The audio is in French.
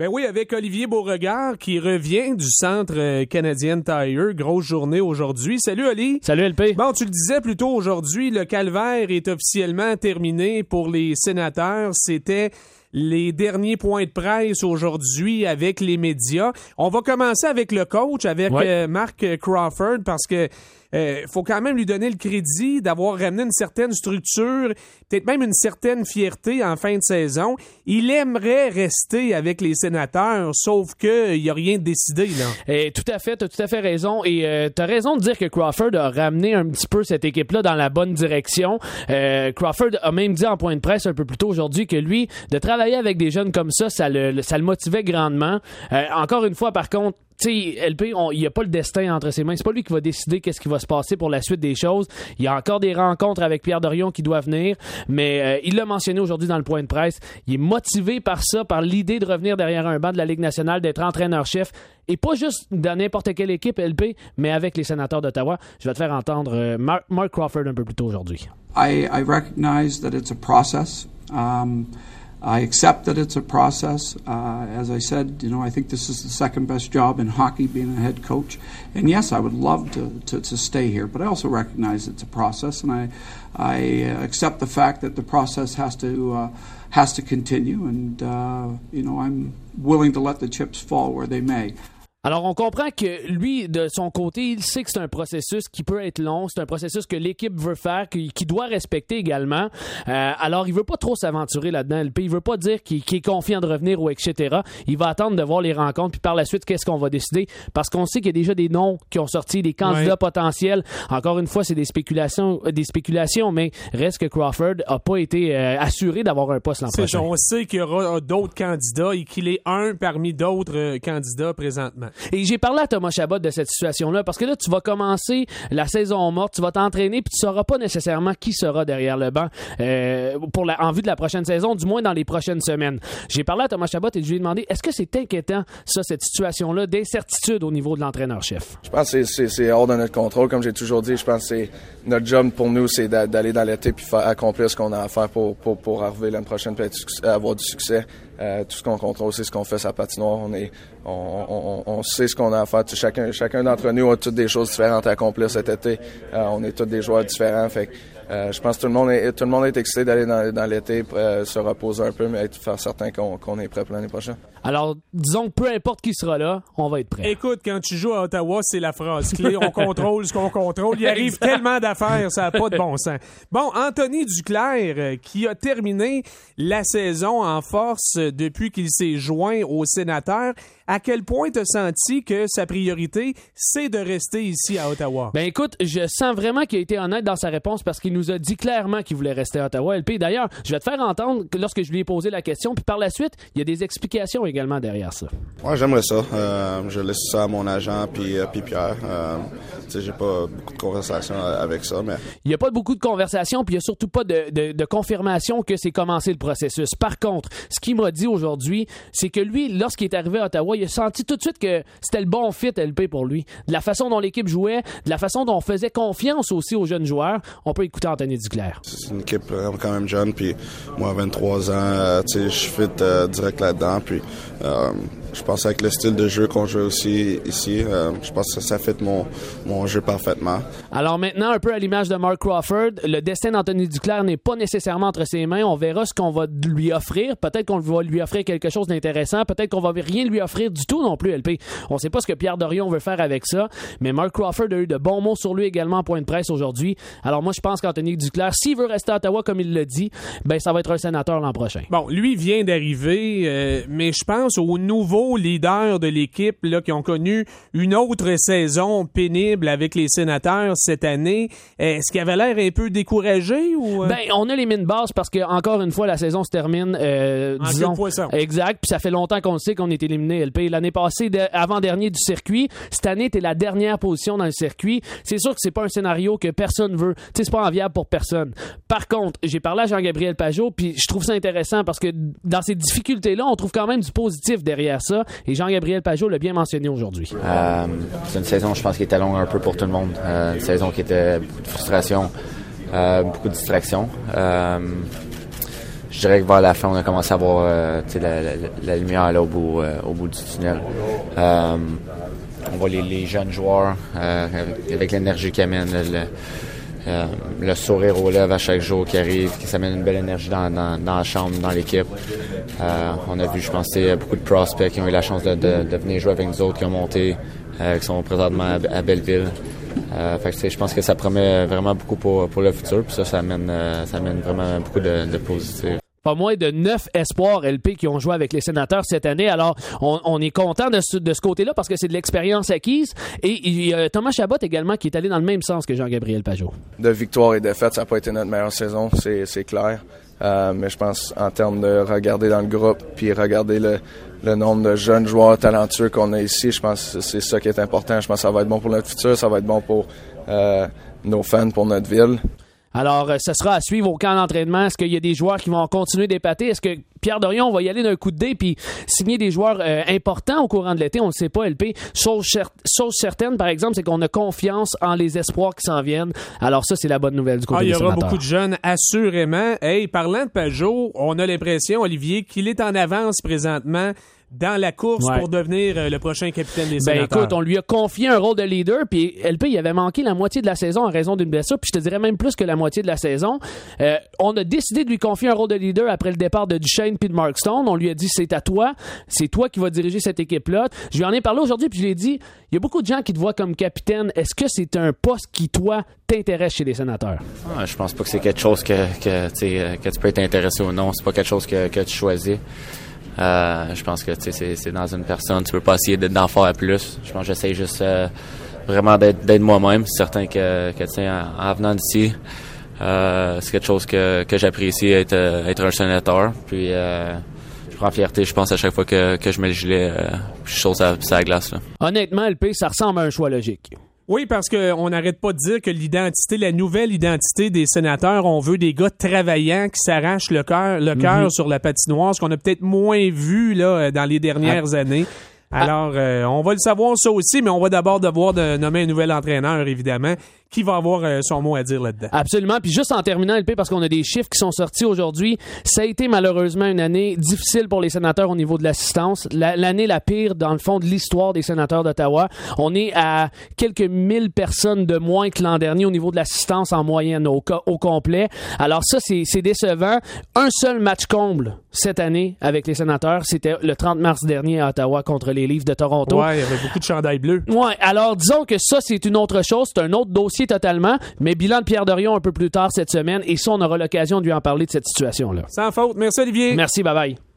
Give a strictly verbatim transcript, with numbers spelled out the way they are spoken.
Ben oui, avec Olivier Beauregard qui revient du Centre Canadien Tire. Grosse journée aujourd'hui. Salut Oli. Salut L P. Bon, tu le disais plus tôt aujourd'hui, le calvaire est officiellement terminé pour les Sénateurs. C'était les derniers points de presse aujourd'hui avec les médias. On va commencer avec le coach, avec ouais. euh, Mark Crawford, parce que euh, faut quand même lui donner le crédit d'avoir ramené une certaine structure, peut-être même une certaine fierté en fin de saison. Il aimerait rester avec les Sénateurs, sauf que il y a rien de décidé là. Et tout à fait, t'as tout à fait raison. Et euh, t'as raison de dire que Crawford a ramené un petit peu cette équipe-là dans la bonne direction. Euh, Crawford a même dit en point de presse un peu plus tôt aujourd'hui que lui, de travailler avec des jeunes comme ça, ça le, ça le motivait grandement. Euh, encore une fois, par contre, tu sais, L P, il n'y a pas le destin entre ses mains. C'est pas lui qui va décider qu'est-ce qui va se passer pour la suite des choses. Il y a encore des rencontres avec Pierre Dorion qui doivent venir, mais euh, il l'a mentionné aujourd'hui dans le point de presse. Il est motivé par ça, par l'idée de revenir derrière un banc de la Ligue nationale, d'être entraîneur-chef, et pas juste dans n'importe quelle équipe, L P, mais avec les Sénateurs d'Ottawa. Je vais te faire entendre euh, Mark, Mark Crawford un peu plus tôt aujourd'hui. I, I recognize that it's a process. Um, I accept that it's a process. Uh, as I said, you know, I think this is the second best job in hockey, being a head coach. And yes, I would love to, to, to stay here, but I also recognize it's a process, and I, I accept the fact that the process has to, uh, has to continue, and, uh, you know, I'm willing to let the chips fall where they may. Alors, on comprend que lui, de son côté, il sait que c'est un processus qui peut être long, c'est un processus que l'équipe veut faire, qu'il, qu'il doit respecter également. Euh, alors, il veut pas trop s'aventurer là-dedans, L P. Il veut pas dire qu'il, qu'il est confiant de revenir ou et cetera. Il va attendre de voir les rencontres, puis par la suite, qu'est-ce qu'on va décider? Parce qu'on sait qu'il y a déjà des noms qui ont sorti, des candidats ouais. potentiels. Encore une fois, c'est des spéculations, des spéculations, mais reste que Crawford a pas été euh, assuré d'avoir un poste l'an c'est prochain. On sait qu'il y aura d'autres candidats et qu'il est un parmi d'autres euh, candidats présentement. Et j'ai parlé à Thomas Chabot de cette situation-là, parce que là, tu vas commencer la saison morte, tu vas t'entraîner, puis tu sauras pas nécessairement qui sera derrière le banc euh, pour la, en vue de la prochaine saison, du moins dans les prochaines semaines. J'ai parlé à Thomas Chabot et je lui ai demandé, est-ce que c'est inquiétant, ça, cette situation-là, d'incertitude au niveau de l'entraîneur-chef? Je pense que c'est, c'est, c'est hors de notre contrôle, comme j'ai toujours dit. Je pense que c'est notre job pour nous, c'est d'aller dans l'été puis faire accomplir ce qu'on a à faire pour, pour, pour arriver l'année prochaine et avoir du succès. Euh, tout ce qu'on contrôle, c'est ce qu'on fait sur la patinoire. On est, on, on, on sait ce qu'on a à faire. Chacun, chacun d'entre nous a toutes des choses différentes à accomplir cet été. Euh, on est tous des joueurs différents. Fait que, euh, je pense que tout le monde est, tout le monde est excité d'aller dans, dans l'été, euh, se reposer un peu, mais être, faire certain qu'on, qu'on est prêt pour l'année prochaine. Alors, disons que peu importe qui sera là, on va être prêt. Écoute, quand tu joues à Ottawa, c'est la phrase clé. On contrôle ce qu'on contrôle. Il arrive tellement d'affaires, ça n'a pas de bon sens. Bon, Anthony Duclair, euh, qui a terminé la saison en force euh, depuis qu'il s'est joint aux Sénateurs. À quel point t'as senti que sa priorité, c'est de rester ici à Ottawa? Ben écoute, je sens vraiment qu'il a été honnête dans sa réponse parce qu'il nous a dit clairement qu'il voulait rester à Ottawa. L P, d'ailleurs, je vais te faire entendre que lorsque je lui ai posé la question, puis par la suite, il y a des explications également derrière ça. Ouais, j'aimerais ça. Euh, je laisse ça à mon agent puis, euh, puis Pierre. Euh, tu sais, j'ai pas beaucoup de conversations avec ça, mais... Il n'y a pas beaucoup de conversations, puis il n'y a surtout pas de, de, de confirmation que c'est commencé le processus. Par contre, ce qu'il m'a dit aujourd'hui, c'est que lui, lorsqu'il est arrivé à Ottawa, il a senti tout de suite que c'était le bon fit L P pour lui. De la façon dont l'équipe jouait, de la façon dont on faisait confiance aussi aux jeunes joueurs. On peut écouter Anthony Duclair. C'est une équipe quand même jeune, puis moi, vingt-trois ans, euh, tu sais, je fit euh, direct là-dedans, puis euh, je pense avec le style de jeu qu'on joue aussi ici, euh, je pense que ça fit mon, mon jeu parfaitement. Alors maintenant, un peu à l'image de Mark Crawford, le destin d'Anthony Duclair n'est pas nécessairement entre ses mains. On verra ce qu'on va lui offrir. Peut-être qu'on va lui offrir quelque chose d'intéressant. Peut-être qu'on va rien lui offrir du tout non plus, L P. On ne sait pas ce que Pierre Dorion veut faire avec ça, mais Mark Crawford a eu de bons mots sur lui également en point de presse aujourd'hui. Alors moi, je pense qu'Anthony Duclair, s'il veut rester à Ottawa comme il l'a dit, ben ça va être un sénateur l'an prochain. Bon, lui vient d'arriver, euh, mais je pense aux nouveaux leaders de l'équipe là, qui ont connu une autre saison pénible avec les Sénateurs cette année. Est-ce qu'il avait l'air un peu découragé ou? Ben, on a les mines basses parce que encore une fois, la saison se termine, euh, en disons. Poisson. Exact. Puis ça fait longtemps qu'on le sait qu'on est éliminé, L P. L'année passée, de, avant-dernier du circuit. Cette année, t'es la dernière position dans le circuit. C'est sûr que c'est pas un scénario que personne veut. Tu sais, c'est pas enviable pour personne. Par contre, j'ai parlé à Jean-Gabriel Pageau, puis je trouve ça intéressant parce que dans ces difficultés-là, on trouve quand même du positif derrière ça. Et Jean-Gabriel Pageau l'a bien mentionné aujourd'hui. Euh, c'est une saison, je pense, qui était longue un peu pour tout le monde. Euh, une saison qui était beaucoup de frustration, euh, beaucoup de distractions. Euh, je dirais que vers la fin, on a commencé à voir euh, la, la, la lumière là, au, bout, euh, au bout du tunnel. Euh, on voit les, les jeunes joueurs euh, avec, avec l'énergie qu'ils amènent, le, le, euh, le sourire aux lèvres à chaque jour qui arrive, qui s'amène une belle énergie dans, dans, dans la chambre, dans l'équipe. Euh, on a vu, je pense, beaucoup de prospects qui ont eu la chance de, de, de venir jouer avec nous autres, qui ont monté, euh, qui sont présentement à, à Belleville. Euh, fait que, je pense que ça promet vraiment beaucoup pour, pour le futur, puis ça, ça amène, euh, ça amène vraiment beaucoup de, de positif. Pas moins de neuf espoirs L P qui ont joué avec les Sénateurs cette année. Alors, on, on est content de ce, de ce côté-là parce que c'est de l'expérience acquise. Et il y a Thomas Chabot également qui est allé dans le même sens que Jean-Gabriel Pageau. De victoire et défaite, ça n'a pas été notre meilleure saison, c'est, c'est clair. Euh, mais je pense en termes de regarder dans le groupe puis regarder le, le nombre de jeunes joueurs talentueux qu'on a ici, je pense que c'est ça qui est important. Je pense que ça va être bon pour notre futur, ça va être bon pour euh, nos fans, pour notre ville. Alors, euh, ce sera à suivre au camp d'entraînement. Est-ce qu'il y a des joueurs qui vont continuer d'épater? Est-ce que Pierre Dorion va y aller d'un coup de dé puis signer des joueurs euh, importants au courant de l'été? On ne le sait pas, L P. Chose, cer- chose certaine, par exemple, c'est qu'on a confiance en les espoirs qui s'en viennent. Alors ça, c'est la bonne nouvelle du côté ah, des Sénateurs. Il y aura beaucoup de jeunes, assurément. Hey, parlant de Pajot, on a l'impression, Olivier, qu'il est en avance présentement dans la course ouais. pour devenir euh, le prochain capitaine des ben, Sénateurs. Écoute, on lui a confié un rôle de leader, puis L P, il avait manqué la moitié de la saison en raison d'une blessure, puis je te dirais même plus que la moitié de la saison. Euh, on a décidé de lui confier un rôle de leader après le départ de Duchesne puis de Mark Stone. On lui a dit, c'est à toi, c'est toi qui vas diriger cette équipe-là. Je lui en ai parlé aujourd'hui, puis je lui ai dit, il y a beaucoup de gens qui te voient comme capitaine. Est-ce que c'est un poste qui, toi, t'intéresse chez les Sénateurs? Ah, je pense pas que c'est quelque chose que, que, que tu peux être intéressé ou non. C'est pas quelque chose que, que tu choisis. Euh, je pense que c'est, c'est dans une personne, tu peux pas essayer d'en faire plus. Je pense que j'essaie juste euh, vraiment d'être, d'être moi-même. C'est certain que, que en, en venant d'ici, euh, c'est quelque chose que, que j'apprécie, être, être un sénateur. Puis euh, je prends fierté, je pense, à chaque fois que, que je mets le gilet, euh, je saute sur la glace. Là. Honnêtement, L P, ça ressemble à un choix logique. Oui, parce qu'on n'arrête pas de dire que l'identité, la nouvelle identité des Sénateurs, on veut des gars travaillants qui s'arrachent le cœur le cœur mm-hmm. sur la patinoire, ce qu'on a peut-être moins vu là dans les dernières ah. années. Alors, euh, on va le savoir ça aussi, mais on va d'abord devoir de nommer un nouvel entraîneur, évidemment, qui va avoir euh, son mot à dire là-dedans. Absolument. Puis juste en terminant, L P, parce qu'on a des chiffres qui sont sortis aujourd'hui, ça a été malheureusement une année difficile pour les Sénateurs au niveau de l'assistance. La, l'année la pire, dans le fond, de l'histoire des Sénateurs d'Ottawa. On est à quelques mille personnes de moins que l'an dernier au niveau de l'assistance en moyenne au, au complet. Alors ça, c'est, c'est décevant. Un seul match comble cette année avec les Sénateurs, c'était le trente mars dernier à Ottawa contre les Leafs de Toronto. Ouais, il y avait beaucoup de chandails bleus. Ouais, alors disons que ça, c'est une autre chose, c'est un autre dossier totalement, mais bilan de Pierre Dorion un peu plus tard cette semaine, et ça, on aura l'occasion de lui en parler de cette situation-là. Sans faute. Merci, Olivier. Merci, bye-bye.